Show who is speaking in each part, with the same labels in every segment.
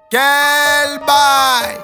Speaker 1: Quel bail.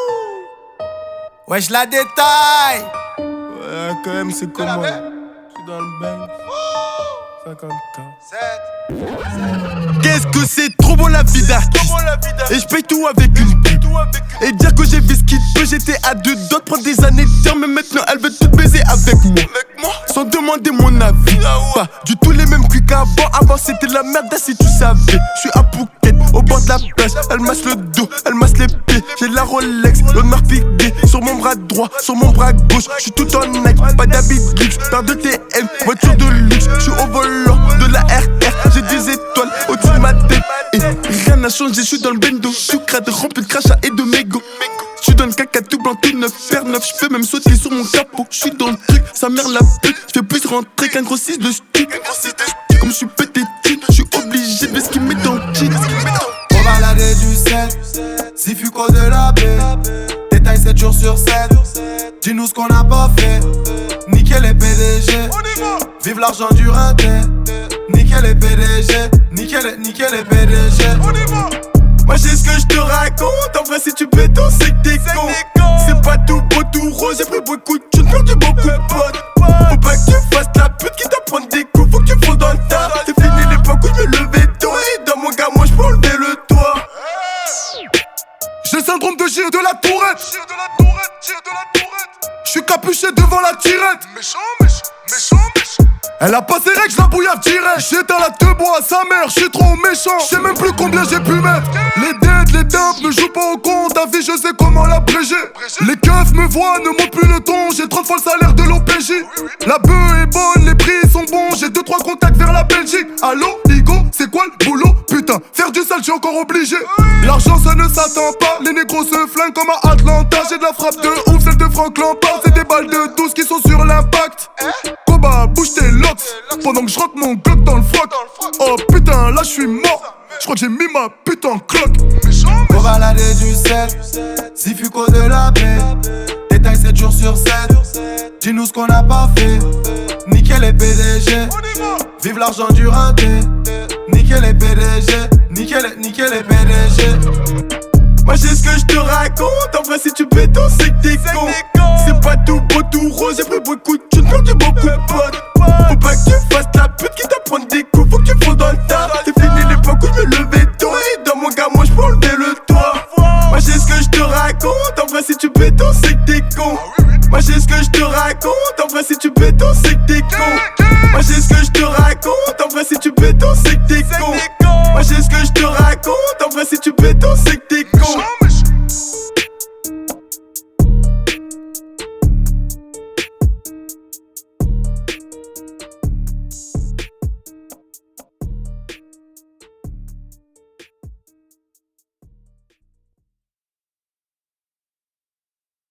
Speaker 1: Wesh la détaille.
Speaker 2: Ouais, quand même, c'est comment? Je suis dans le bang. 50K.
Speaker 3: Qu'est-ce que c'est trop bon la vie d'artiste. Et je paye tout avec une pub. Et dire que j'ai vu ce qu'il peut. J'étais à deux doigts de prendre des années de dire. Mais maintenant elle veut tout baiser avec moi. Sans demander mon avis. Pas du tout les mêmes cuits qu'avant. Avant c'était la merde si tu savais. Je suis à Phuket au bord de la plage. Elle masse le dos, elle masse les pieds. J'ai la Rolex, l'honneur piqué. Sur mon bras droit, sur mon bras gauche. Je suis tout en Nike, pas d'habit de luxe. Paire de TM, voiture de luxe. Je suis au volant de la RR. J'ai des étoiles au-dessus de ma tête. Et rien n'a changé, je suis dans le bendo. Sucrade rempli de crachats et de mégots. Je suis dans le caca tout blanc, tout neuf, paire neuf. Je peux même sauter sur mon capot. Je suis dans le truc, sa mère la pute. Je fais plus rentrer qu'un gros 6 de stick. Comme je suis pété, je suis obligé de ce qu'il met dans le jean.
Speaker 1: On va balader du 7, si Fuco de la baie. Détail 7 jours sur 7. Dis-nous ce qu'on n'a pas fait. Niquer les PDG. Vive l'argent du raté. Niquer les PDG. Niquer les PDG.
Speaker 3: Moi j'ai ce que je te raconte. En vrai si tu pétos c'est que t'es con. C'est pas tout beau tout rose. J'ai pris beaucoup de thunes, perdu beaucoup de potes. Faut pas que tu fasses la pute qui t'apprend des coups. Faut que tu fondes dans le tas. C'est fini l'époque où je me levais tôt. Et dans mon gars moi je peux enlever le toit. J'ai le syndrome de Gilles de la Tourette. Je suis capuché devant la tirette.
Speaker 2: Méchant.
Speaker 3: Elle a pas ses règles, je la bouillave direct. J'éteins la te bois à sa mère, je suis trop méchant. Je sais même plus combien j'ai pu mettre. Les dettes, les dumps me jouent pas au compte. Ta vie, je sais comment l'abréger. Les keufs me voient, ne montent plus le ton. J'ai 30 fois le salaire de l'OPJ. La bœuf est bonne, les prix sont bons. J'ai 2-3 contacts vers la Belgique. Allô, Igo, c'est quoi le boulot? Putain, faire du sale, je suis encore obligé. L'argent, ça ne s'attend pas. Les négros se flinguent comme à Atlanta. J'ai de la frappe de ouf, celle de Franck Lampard. C'est des balles de 12 qui sont sur l'impact. Koba, bouge tes locks. Pendant que je rentre mon glock dans le froc. Oh putain, là je suis mort. Je crois que j'ai mis ma pute en cloque.
Speaker 1: On va balader du 7, si Fuco de la baie. Détail 7 jours sur 7. Dis-nous ce qu'on n'a pas fait. Niquer les PDG. Vive l'argent du raté. Niquer les PDG. Niquer les PDG.
Speaker 3: Moi j'ai ce que je te raconte. En vrai si tu pétos c'est que t'es con. C'est pas tout beau tout rose. J'ai pris beaucoup de thunes, perdu beaucoup de potes. Faut pas que tu fasses la pute qui t'apprend des coups. Faut que tu fondes dans le tas. C'est fini l'époque où je me levais tôt. Et dans mon gars moi je peux enlever le toit. Moi j'ai ce que je te raconte. En vrai si tu pétos c'est que t'es con. Moi j'ai ce que je te raconte. En vrai si tu pétos c'est que t'es con. Moi j'ai ce que je te raconte. En vrai si tu pétos c'est que t'es con. Moi j'ai ce que je te raconte. En vrai si tu pétos c'est que t'es con.